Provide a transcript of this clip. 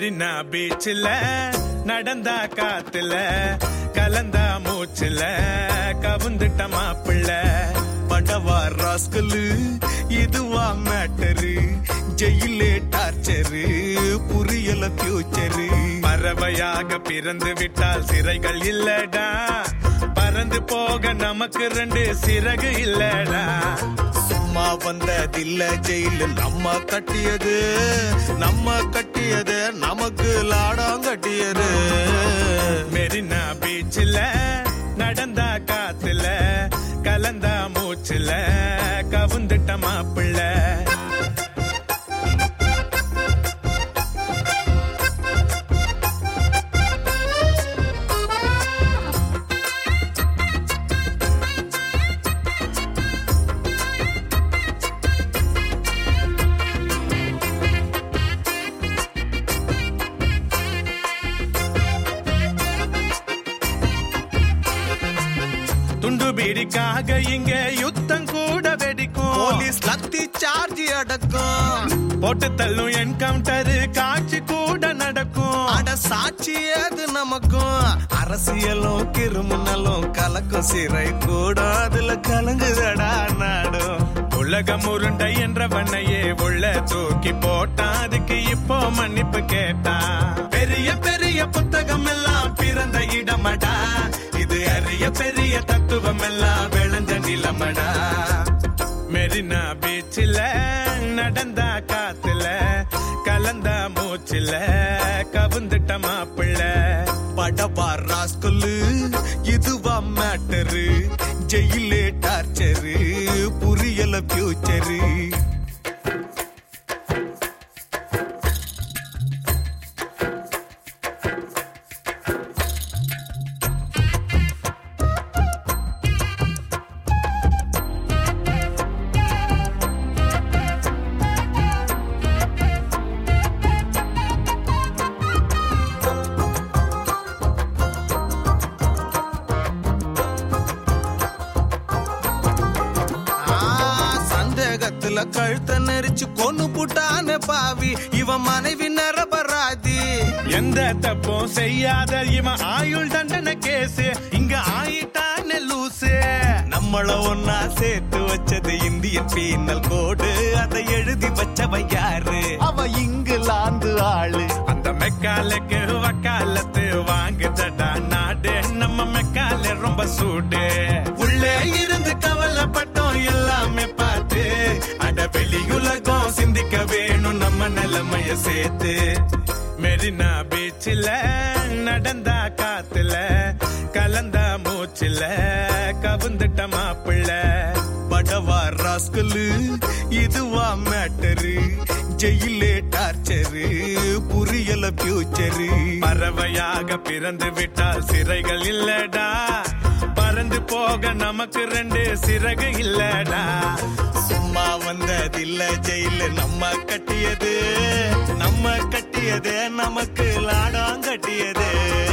மெரினா பீச்சில் நடந்தா காத்துல கலந்தா மூச்சுல கவுந்துட்ட மாப்பிள்ள படவா ராஸ்கலு இதுவா மேட்டரு ஜெயிலே டார்ச்சரு புரியல ஃபியூச்சரு பறவையாக பிறந்து விட்டால் சிறைகள் இல்லடா பறந்து போக நமக்கு 2 சிறகு இல்லடா சும்மா வந்ததில்ல ஜெயிலு நம்ம கட்டியது நமக்கு லாடம் கட்டியது மெரினா பீச்சில் நடந்தா காத்துல கலந்தா மூச்சுல கவுந்துட்ட மாப்பிள்ள துண்டு பீடிக்காக இங்க யுத்தம் கூட வெடிக்கும் போலீஸ் லத்தி சார்ஜ் அடக்கும் போட்டு தள்ளும் என்கவுண்டர் காட்சி கூட நடக்கும் அட சாட்சி ஏது நமக்கும் அரசியலும் கிரிமினலும் கலக்கும் சிறை கூட அதுல கலங்குதடா நாடும் உலகம் உருண்டை என்றவனையே உள்ள தூக்கி போட்டான் அதுக்கு இப்போ மன்னிப்பு கேட்டான் பெரிய பெரிய புத்தகம் எல்லாம் பிறந்த இடமடா இது அறிய பெரிய தத்துவம் எல்லாம் விளைஞ்ச நிலமடா மெரினா பீச்சில் நடந்தா காத்துல கலந்தா மூச்சில கவுந்துட்ட மாப்பிள்ள படவா ராஸ்கலு இதுவா மேட்டரு ஜெயிலே டார்ச்சரு புரியல ஃபியூச்சரு கழுத்த நெரிச்சு கொன்னு புட்டான பாவி இவன் மனைவி நரபராதி எந்த தப்பும் செய்யாத இவன் ஆயுள் தண்டனை கேசு இங்க ஆயிட்டான லூசு நம்மள ஒன்னா சேர்த்து வச்சது இந்தியன் பீனல் கோடு அதை எழுதி வச்சவ யாரு அவ இங்கிலாந்து ஆளு அந்த மெக்காலுக்கு வக்காலத்து வாங்குதடா நாடு நம்ம மெக்கால ரொம்ப சூடு உள்ளே இருந்து கவலைப்பட்டோம் எல்லாமே பார்த்து அட வெளியுலகம் சிந்திக்க வேணும் நம்ம நிலைமைய சேர்த்து மெரினா பீச்சில் நடந்தா காத்துல கலந்தா மூச்சில கவுந்துட்ட மாப்பிள்ள படவா ராஸ்கலு இதுவா மேட்டரு ஜெயிலே டார்ச்சரு புரியல ஃபியூச்சரு பறவையாக பிறந்து விட்டால் சிறைகள் இல்லடா பறந்து போக நமக்கு 2 சிறகு இல்லடா சும்மா வந்ததில்ல ஜெயிலு நம்ம கட்டியது நமக்கு லாடம் கட்டியது